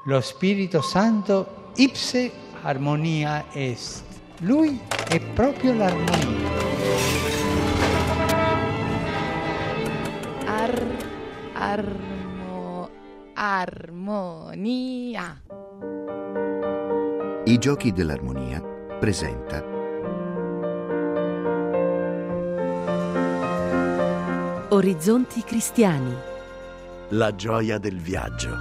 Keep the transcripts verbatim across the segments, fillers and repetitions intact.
lo Spirito Santo ipse armonia est. Lui è proprio l'armonia. Ar, armo, armonia. I Giochi dell'Armonia presenta Orizzonti cristiani. La gioia del viaggio.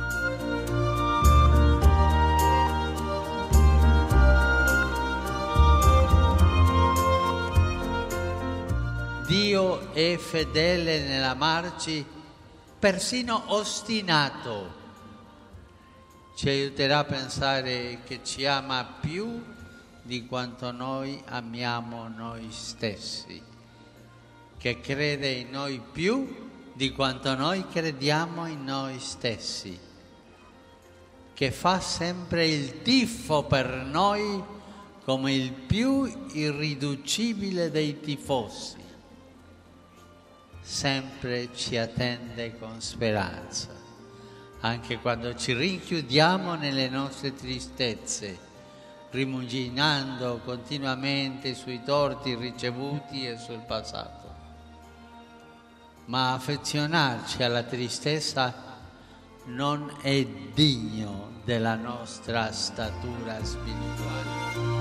Dio è fedele nell'amarci, persino ostinato. Ci aiuterà a pensare che ci ama più di quanto noi amiamo noi stessi, che crede in noi più di quanto noi crediamo in noi stessi, che fa sempre il tifo per noi come il più irriducibile dei tifosi. Sempre ci attende con speranza, anche quando ci rinchiudiamo nelle nostre tristezze, rimuginando continuamente sui torti ricevuti e sul passato. Ma affezionarci alla tristezza non è degno della nostra statura spirituale.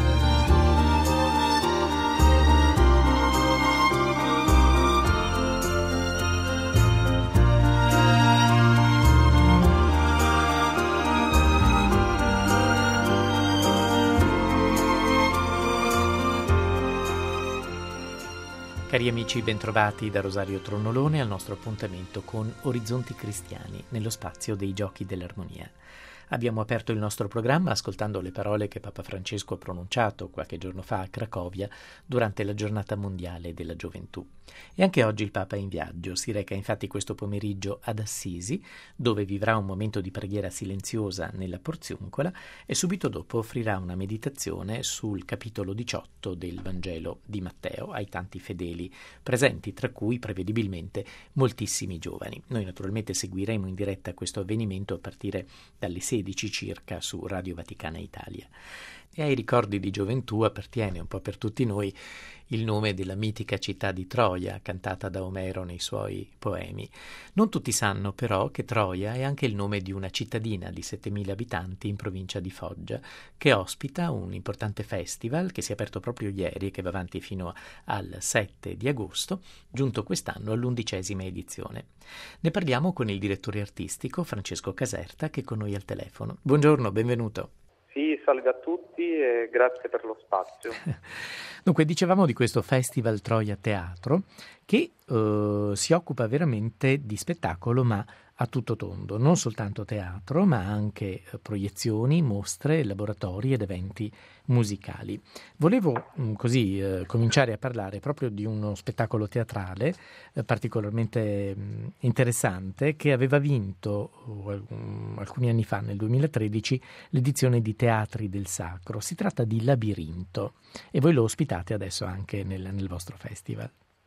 Cari amici, bentrovati da Rosario Tronnolone al nostro appuntamento con Orizzonti Cristiani nello spazio dei Giochi dell'Armonia. Abbiamo aperto il nostro programma ascoltando le parole che Papa Francesco ha pronunciato qualche giorno fa a Cracovia durante la giornata mondiale della gioventù. E anche oggi il Papa è in viaggio, si reca infatti questo pomeriggio ad Assisi, dove vivrà un momento di preghiera silenziosa nella Porziuncola e subito dopo offrirà una meditazione sul capitolo diciotto del Vangelo di Matteo ai tanti fedeli presenti, tra cui prevedibilmente moltissimi giovani. Noi naturalmente seguiremo in diretta questo avvenimento a partire dalle sedici circa su Radio Vaticana Italia. E ai ricordi di gioventù appartiene un po' per tutti noi il nome della mitica città di Troia, cantata da Omero nei suoi poemi. Non tutti sanno però che Troia è anche il nome di una cittadina di settemila abitanti in provincia di Foggia, che ospita un importante festival che si è aperto proprio ieri e che va avanti fino al sette di agosto, giunto quest'anno all'undicesima edizione. Ne parliamo con il direttore artistico Francesco Caserta, che è con noi al telefono. Buongiorno, benvenuto. Sì, salve a tutti e grazie per lo spazio. Dunque, dicevamo di questo Festival Troia Teatro che eh, si occupa veramente di spettacolo, ma a tutto tondo, non soltanto teatro, ma anche eh, proiezioni, mostre, laboratori ed eventi musicali. Volevo mh, così eh, cominciare a parlare proprio di uno spettacolo teatrale eh, particolarmente mh, interessante che aveva vinto uh, alcuni anni fa, nel duemilatredici, l'edizione di Teatri del Sacro. Si tratta di Labirinto e voi lo ospitate adesso anche nel, nel vostro festival.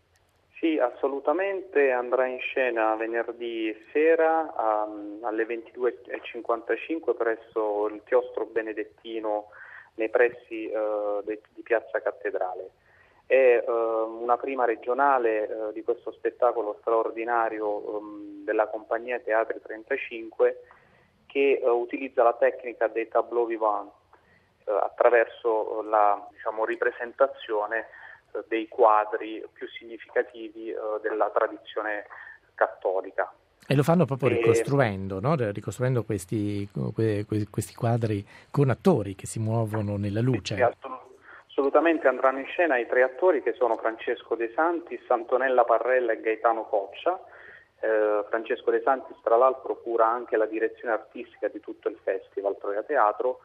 Sì, assolutamente, andrà in scena venerdì sera um, alle ventidue e cinquantacinque presso il chiostro benedettino nei pressi uh, de, di Piazza Cattedrale. È uh, una prima regionale uh, di questo spettacolo straordinario um, della compagnia Teatri trentacinque che uh, utilizza la tecnica dei tableaux vivants uh, attraverso la, diciamo, ripresentazione dei quadri più significativi uh, della tradizione cattolica. E lo fanno proprio e... ricostruendo, no? Ricostruendo questi, que, questi quadri con attori che si muovono nella luce. Sì, assolutamente andranno in scena i tre attori che sono Francesco De Santis, Antonella Parrella e Gaetano Coccia. Eh, Francesco De Santis tra l'altro cura anche la direzione artistica di tutto il Festival Troia Teatro.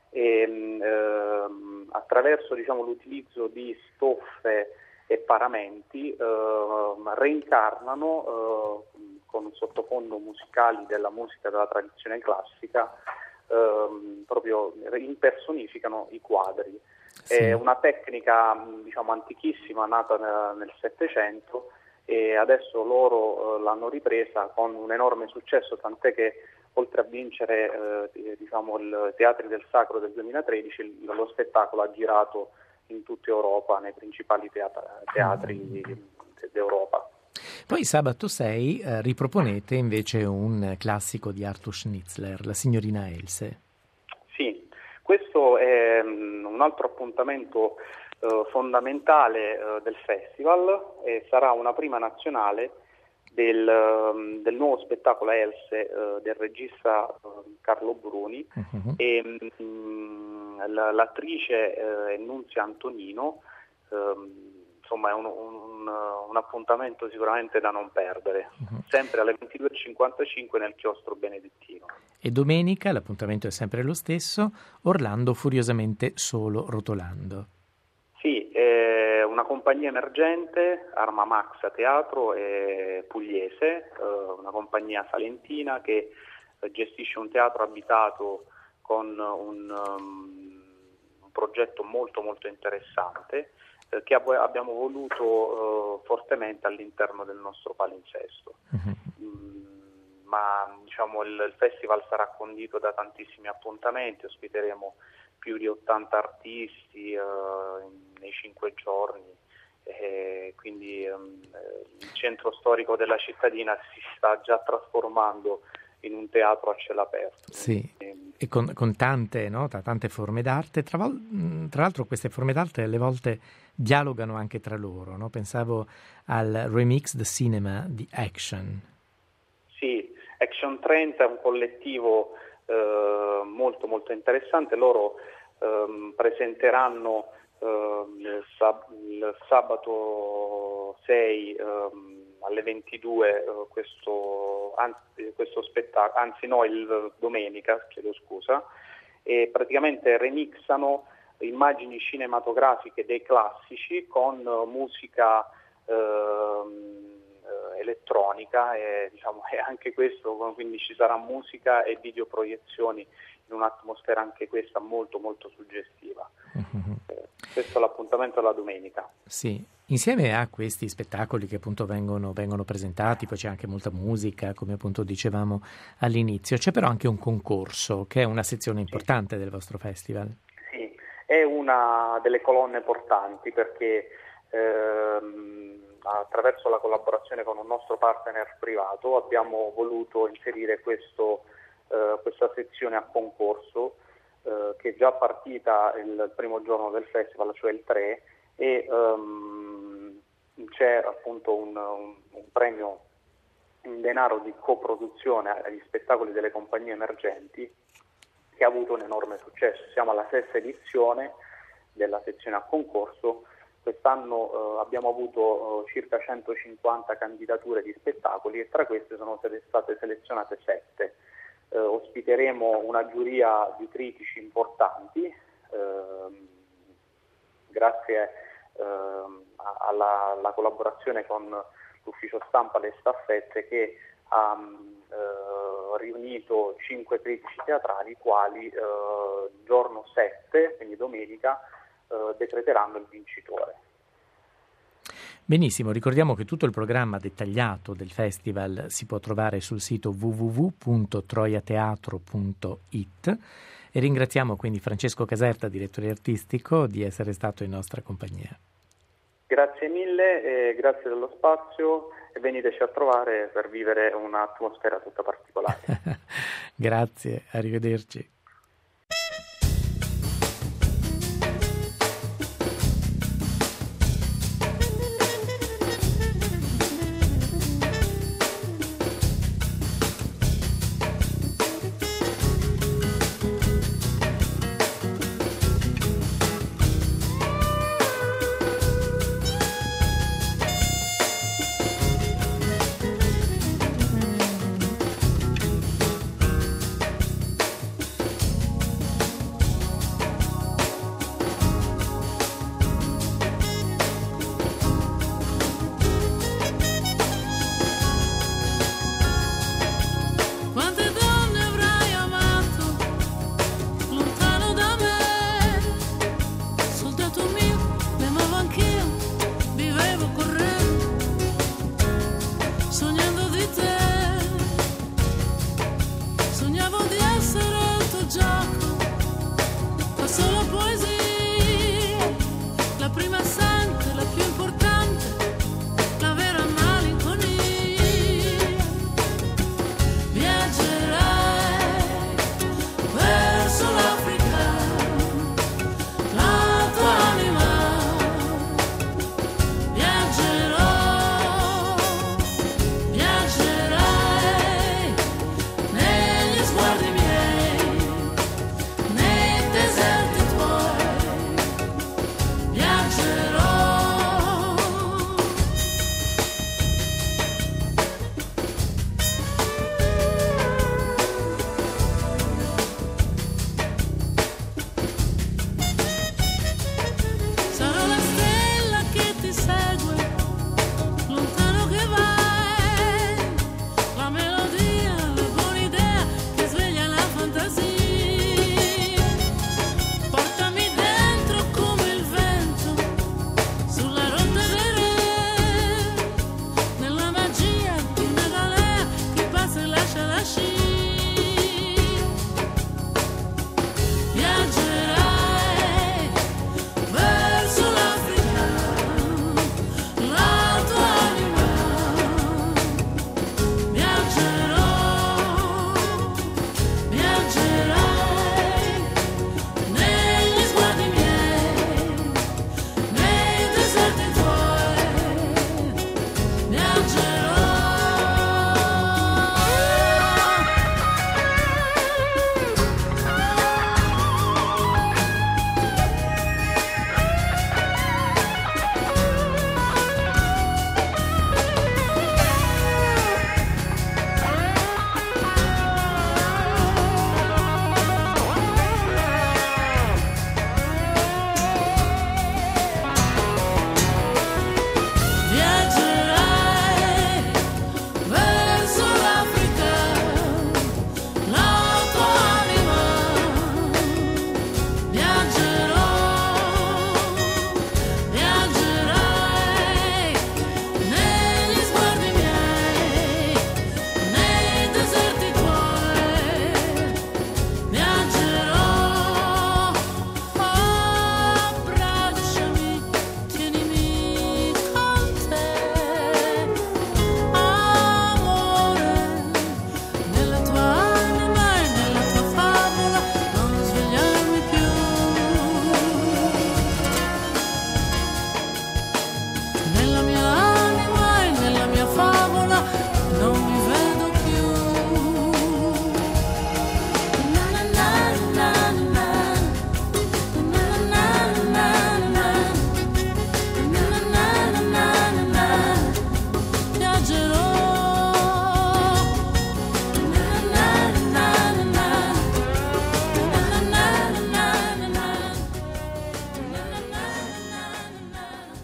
E, ehm, attraverso diciamo, l'utilizzo di stoffe e paramenti ehm, reincarnano eh, con sottofondo musicali della musica della tradizione classica, ehm, proprio impersonificano i quadri. Sì. È una tecnica diciamo antichissima, nata nel Settecento, e adesso loro eh, l'hanno ripresa con un enorme successo, tant'è che oltre a vincere eh, diciamo, il Teatri del Sacro del duemilatredici, lo spettacolo ha girato in tutta Europa, nei principali teatra- teatri d'Europa. Poi sabato sei eh, riproponete invece un classico di Arthur Schnitzler, La signorina Else. Sì, questo è um, un altro appuntamento uh, fondamentale uh, del festival e sarà una prima nazionale del, um, del nuovo spettacolo Else uh, del regista uh, Carlo Bruni. Uh-huh. E um, l'attrice uh, è Nunzia Antonino. Um, Insomma, è un, un, un appuntamento sicuramente da non perdere, uh-huh. sempre alle ventidue e cinquantacinque nel Chiostro Benedettino. E domenica l'appuntamento è sempre lo stesso, Orlando furiosamente solo rotolando. Sì, è una compagnia emergente, Arma Max Teatro e Pugliese, una compagnia salentina che gestisce un teatro abitato con un, um, un progetto molto molto interessante, che abbiamo voluto uh, fortemente all'interno del nostro palinsesto. Uh-huh. Mm, ma diciamo il, il festival sarà condito da tantissimi appuntamenti, ospiteremo più di ottanta artisti uh, in, nei cinque giorni, e quindi um, il centro storico della cittadina si sta già trasformando in un teatro a cielo aperto. Sì, e con, con tante, no, tante forme d'arte. Tra, tra l'altro queste forme d'arte alle volte dialogano anche tra loro, no? Pensavo al Remix the Cinema di Action. Sì, Action trenta è un collettivo eh, molto molto interessante. Loro eh, presenteranno eh, il, sab- il sabato sei eh, alle ventidue uh, questo, anzi, questo spettacolo, anzi no, il domenica, chiedo scusa, e praticamente remixano immagini cinematografiche dei classici con uh, musica uh, uh, elettronica e, diciamo, e anche questo, quindi ci sarà musica e videoproiezioni in un'atmosfera anche questa molto molto suggestiva. Mm-hmm. Eh, questo è l'appuntamento della domenica. Sì, insieme a questi spettacoli che appunto vengono, vengono presentati, poi c'è anche molta musica, come appunto dicevamo all'inizio, c'è però anche un concorso che è una sezione importante sì. del vostro festival. Sì, è una delle colonne portanti perché ehm, attraverso la collaborazione con un nostro partner privato abbiamo voluto inserire questo, eh, questa sezione a concorso eh, che è già partita il primo giorno del festival, cioè il tre, e um, c'è appunto un, un, un premio in denaro di coproduzione agli spettacoli delle compagnie emergenti che ha avuto un enorme successo. Siamo alla sesta edizione della sezione a concorso. Quest'anno eh, abbiamo avuto eh, circa centocinquanta candidature di spettacoli e tra queste sono state selezionate sette. Eh, ospiteremo una giuria di critici importanti, eh, grazie eh, alla, alla collaborazione con l'ufficio stampa Le Staffette, che ha eh, riunito cinque critici teatrali, i quali eh, giorno sette, quindi domenica, eh, decreteranno il vincitore. Benissimo, ricordiamo che tutto il programma dettagliato del festival si può trovare sul sito w w w punto troiateatro punto i t e ringraziamo quindi Francesco Caserta, direttore artistico, di essere stato in nostra compagnia. Grazie mille, e grazie dello spazio e veniteci a trovare per vivere un'atmosfera tutta particolare. Grazie, arrivederci. Sognavo di essere il tuo gioco, fa solo poesia, la prima assente, la più importante, la vera malinconia. Viaggerai verso l'Africa, la tua anima. Viaggerò, viaggerai negli sguardi miei, nei deserti tuoi. Viaggerò. Sarò la stella che ti segue, lontano che vai, la melodia, la buona idea che sveglia la fantasia. Portami dentro come il vento, sulla rotta dei re, nella magia di una galea che passa e lascia la scia. Viaggerai verso l'Africa, la tua anima. Viaggerò, viaggerai negli sguardi miei, nei deserti tuoi. Viaggerò. Viaggerai verso l'Africa, la tua anima. Viaggerò, viaggerai negli sguardi miei, nei deserti tuoi. Viaggerò, abbracciami, tienimi con te, amore, nella tua anima e nella tua favola, non svegliarmi più. Nella mia anima e nella mia favola non mi vedo più. Na na na na na, na na na na, na na na na. Viaggerò. Na na na na, na na na na, na na na.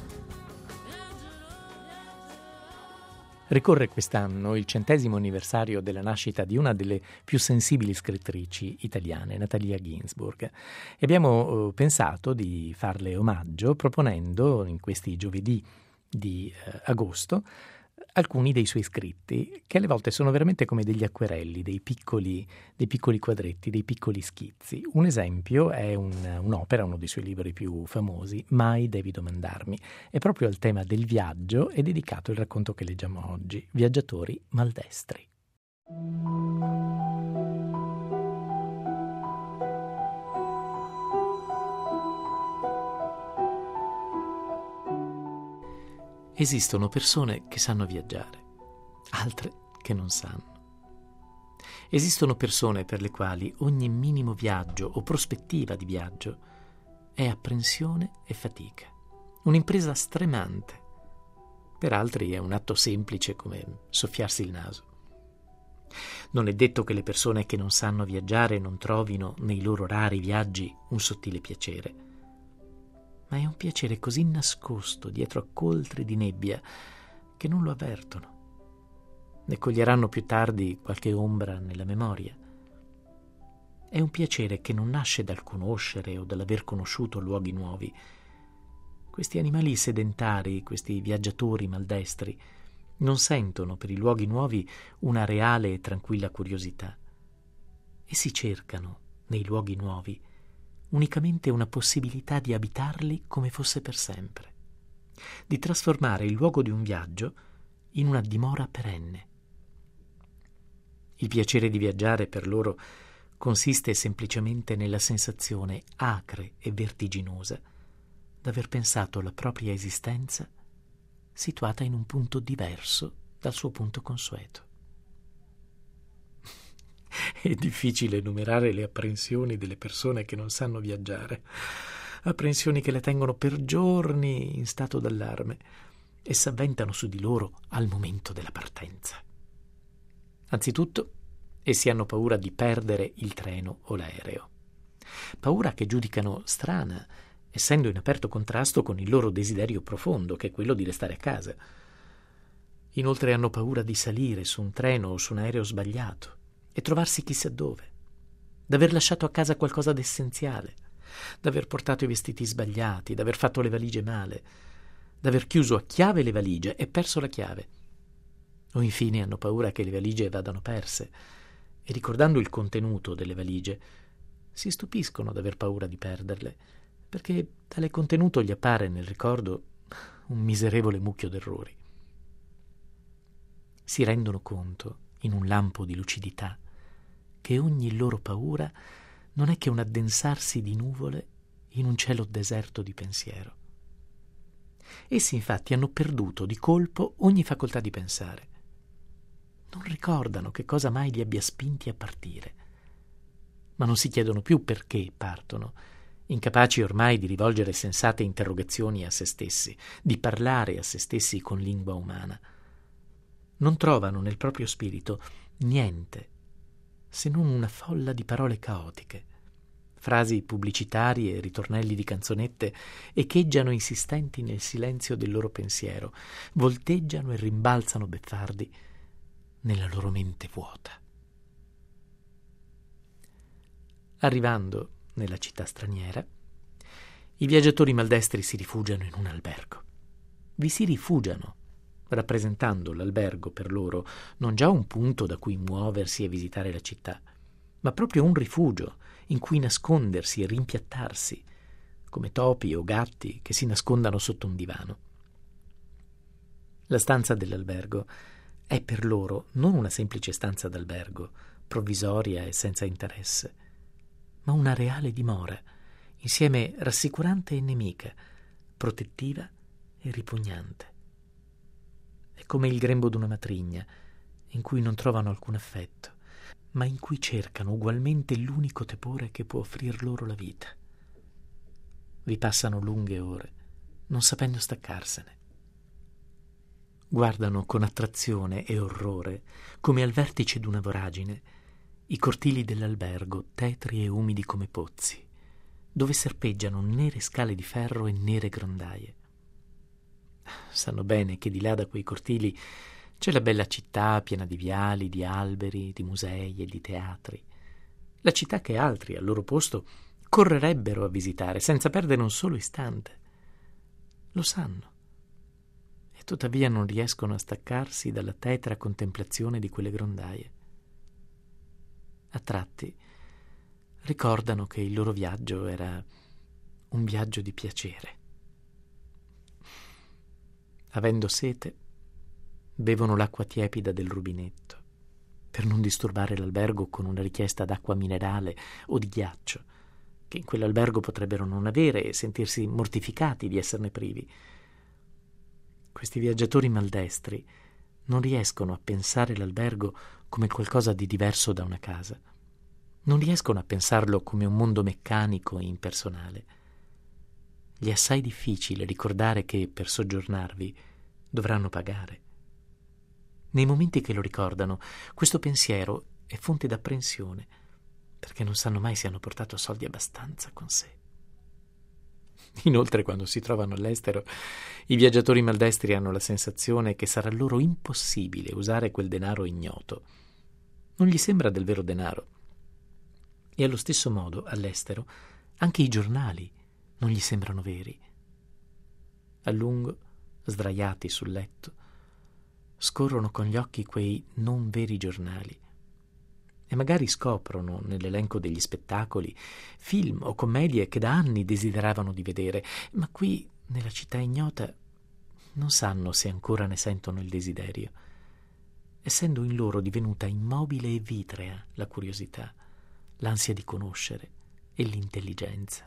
Ricorre quest'anno il centesimo anniversario della nascita di una delle più sensibili scrittrici italiane, Natalia Ginzburg, e abbiamo eh, pensato di farle omaggio proponendo in questi giovedì di eh, agosto alcuni dei suoi scritti, che alle volte sono veramente come degli acquerelli, dei piccoli, dei piccoli quadretti, dei piccoli schizzi. Un esempio è un, un'opera, uno dei suoi libri più famosi, Mai devi domandarmi. È proprio al tema del viaggio e dedicato il racconto che leggiamo oggi, Viaggiatori maldestri. Esistono persone che sanno viaggiare, altre che non sanno. Esistono persone per le quali ogni minimo viaggio o prospettiva di viaggio è apprensione e fatica, un'impresa stremante. Per altri è un atto semplice come soffiarsi il naso. Non è detto che le persone che non sanno viaggiare non trovino nei loro rari viaggi un sottile piacere, ma è un piacere così nascosto dietro a coltri di nebbia che non lo avvertono. Ne coglieranno più tardi qualche ombra nella memoria. È un piacere che non nasce dal conoscere o dall'aver conosciuto luoghi nuovi. Questi animali sedentari, questi viaggiatori maldestri, non sentono per i luoghi nuovi una reale e tranquilla curiosità. Essi cercano, nei luoghi nuovi, unicamente una possibilità di abitarli come fosse per sempre, di trasformare il luogo di un viaggio in una dimora perenne. Il piacere di viaggiare per loro consiste semplicemente nella sensazione acre e vertiginosa d'aver pensato la propria esistenza situata in un punto diverso dal suo punto consueto. È difficile enumerare le apprensioni delle persone che non sanno viaggiare, apprensioni che le tengono per giorni in stato d'allarme e s'avventano su di loro al momento della partenza. Anzitutto, essi hanno paura di perdere il treno o l'aereo, paura che giudicano strana, essendo in aperto contrasto con il loro desiderio profondo, che è quello di restare a casa. Inoltre hanno paura di salire su un treno o su un aereo sbagliato e trovarsi chissà dove, d'aver lasciato a casa qualcosa d'essenziale, d'aver portato i vestiti sbagliati, d'aver fatto le valigie male, d'aver chiuso a chiave le valigie e perso la chiave. O infine hanno paura che le valigie vadano perse e, ricordando il contenuto delle valigie, si stupiscono d'aver paura di perderle, perché tale contenuto gli appare nel ricordo un miserevole mucchio d'errori. Si rendono conto, in un lampo di lucidità, che ogni loro paura non è che un addensarsi di nuvole in un cielo deserto di pensiero. Essi infatti hanno perduto di colpo ogni facoltà di pensare. Non ricordano che cosa mai li abbia spinti a partire, ma non si chiedono più perché partono, incapaci ormai di rivolgere sensate interrogazioni a se stessi, di parlare a se stessi con lingua umana. Non trovano nel proprio spirito niente se non una folla di parole caotiche, frasi pubblicitarie e ritornelli di canzonette echeggiano insistenti nel silenzio del loro pensiero, volteggiano e rimbalzano beffardi nella loro mente vuota. Arrivando nella città straniera, i viaggiatori maldestri si rifugiano in un albergo. Vi si rifugiano, rappresentando l'albergo per loro non già un punto da cui muoversi e visitare la città, ma proprio un rifugio in cui nascondersi e rimpiattarsi, come topi o gatti che si nascondano sotto un divano. La stanza dell'albergo è per loro non una semplice stanza d'albergo, provvisoria e senza interesse, ma una reale dimora, insieme rassicurante e nemica, protettiva e ripugnante. È come il grembo d'una matrigna, in cui non trovano alcun affetto, ma in cui cercano ugualmente l'unico tepore che può offrir loro la vita. Vi passano lunghe ore, non sapendo staccarsene. Guardano con attrazione e orrore, come al vertice d'una voragine, i cortili dell'albergo, tetri e umidi come pozzi, dove serpeggiano nere scale di ferro e nere grondaie. Sanno bene che di là da quei cortili c'è la bella città piena di viali, di alberi, di musei e di teatri. La città che altri, al loro posto, correrebbero a visitare senza perdere un solo istante. Lo sanno. E tuttavia non riescono a staccarsi dalla tetra contemplazione di quelle grondaie. A tratti ricordano che il loro viaggio era un viaggio di piacere. Avendo sete, bevono l'acqua tiepida del rubinetto, per non disturbare l'albergo con una richiesta d'acqua minerale o di ghiaccio, che in quell'albergo potrebbero non avere e sentirsi mortificati di esserne privi. Questi viaggiatori maldestri non riescono a pensare l'albergo come qualcosa di diverso da una casa. Non riescono a pensarlo come un mondo meccanico e impersonale. Gli è assai difficile ricordare che per soggiornarvi dovranno pagare. Nei momenti che lo ricordano, questo pensiero è fonte d'apprensione, perché non sanno mai se hanno portato soldi abbastanza con sé. Inoltre, quando si trovano all'estero, i viaggiatori maldestri hanno la sensazione che sarà loro impossibile usare quel denaro ignoto. Non gli sembra del vero denaro. E allo stesso modo, all'estero, anche i giornali non gli sembrano veri. A lungo, sdraiati sul letto, scorrono con gli occhi quei non veri giornali e magari scoprono nell'elenco degli spettacoli film o commedie che da anni desideravano di vedere, ma qui, nella città ignota, non sanno se ancora ne sentono il desiderio, essendo in loro divenuta immobile e vitrea la curiosità, l'ansia di conoscere e l'intelligenza.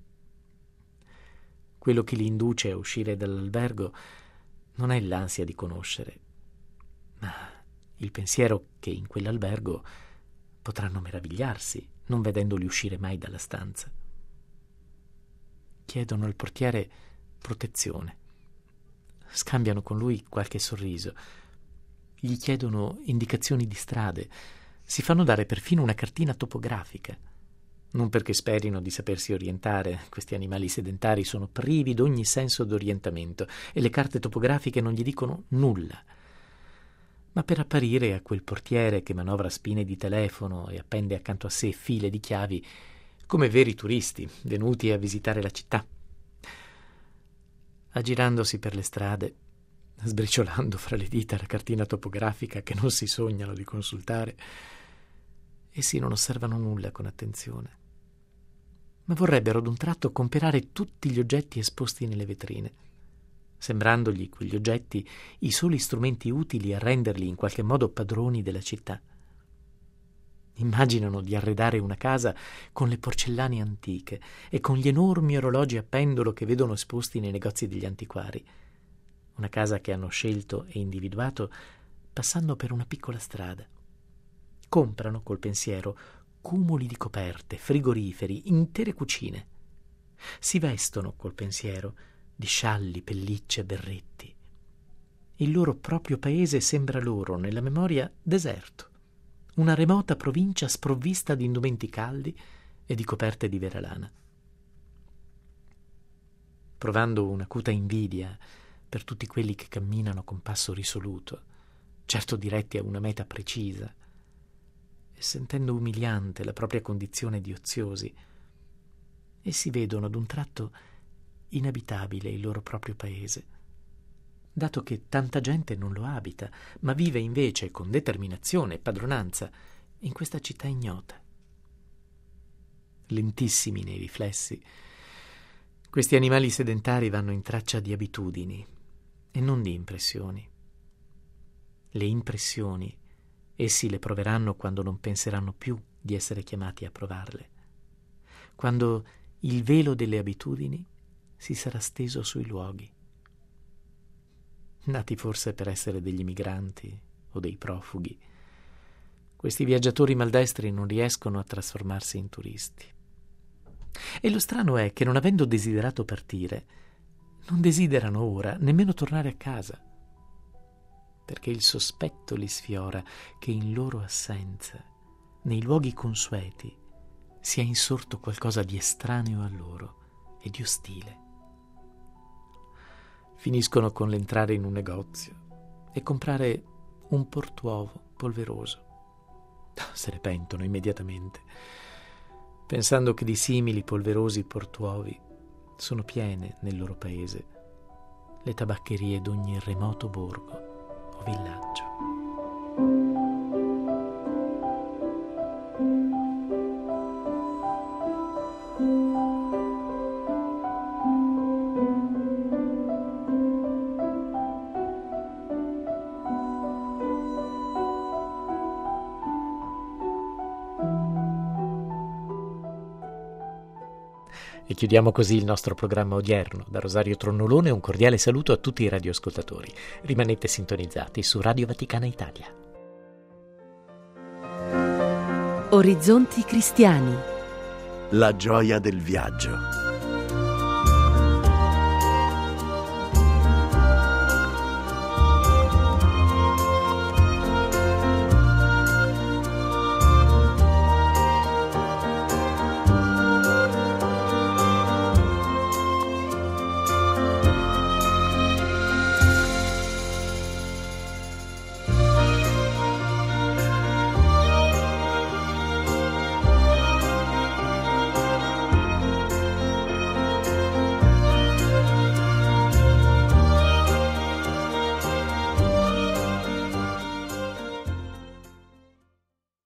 Quello che li induce a uscire dall'albergo non è l'ansia di conoscere, ma il pensiero che in quell'albergo potranno meravigliarsi, non vedendoli uscire mai dalla stanza. Chiedono al portiere protezione, scambiano con lui qualche sorriso, gli chiedono indicazioni di strade, si fanno dare perfino una cartina topografica. Non perché sperino di sapersi orientare, questi animali sedentari sono privi d'ogni senso d'orientamento e le carte topografiche non gli dicono nulla, ma per apparire a quel portiere che manovra spine di telefono e appende accanto a sé file di chiavi come veri turisti venuti a visitare la città. Aggirandosi per le strade, sbriciolando fra le dita la cartina topografica che non si sognano di consultare, essi non osservano nulla con attenzione, ma vorrebbero d'un tratto comperare tutti gli oggetti esposti nelle vetrine, sembrandogli quegli oggetti i soli strumenti utili a renderli in qualche modo padroni della città. Immaginano di arredare una casa con le porcellane antiche e con gli enormi orologi a pendolo che vedono esposti nei negozi degli antiquari, una casa che hanno scelto e individuato passando per una piccola strada. Comprano col pensiero cumuli di coperte, frigoriferi, intere cucine. Si vestono col pensiero di scialli, pellicce, berretti. Il loro proprio paese sembra loro, nella memoria, deserto, una remota provincia sprovvista di indumenti caldi e di coperte di vera lana. Provando un'acuta invidia per tutti quelli che camminano con passo risoluto, certo diretti a una meta precisa, e sentendo umiliante la propria condizione di oziosi, essi vedono ad un tratto inabitabile il loro proprio paese, dato che tanta gente non lo abita, ma vive invece con determinazione e padronanza in questa città ignota. Lentissimi nei riflessi, questi animali sedentari vanno in traccia di abitudini e non di impressioni. Le impressioni essi le proveranno quando non penseranno più di essere chiamati a provarle, quando il velo delle abitudini si sarà steso sui luoghi. Nati forse per essere degli migranti o dei profughi, questi viaggiatori maldestri non riescono a trasformarsi in turisti. E lo strano è che, non avendo desiderato partire, non desiderano ora nemmeno tornare a casa, perché il sospetto li sfiora che in loro assenza, nei luoghi consueti, sia insorto qualcosa di estraneo a loro e di ostile. Finiscono con l'entrare in un negozio e comprare un portuovo polveroso. Se ne pentono immediatamente, pensando che di simili polverosi portuovi sono piene nel loro paese le tabaccherie d'ogni remoto borgo o villaggio. E chiudiamo così il nostro programma odierno. Da Rosario Tronnolone un cordiale saluto a tutti i radioascoltatori. Rimanete sintonizzati su Radio Vaticana Italia. Orizzonti Cristiani. La gioia del viaggio.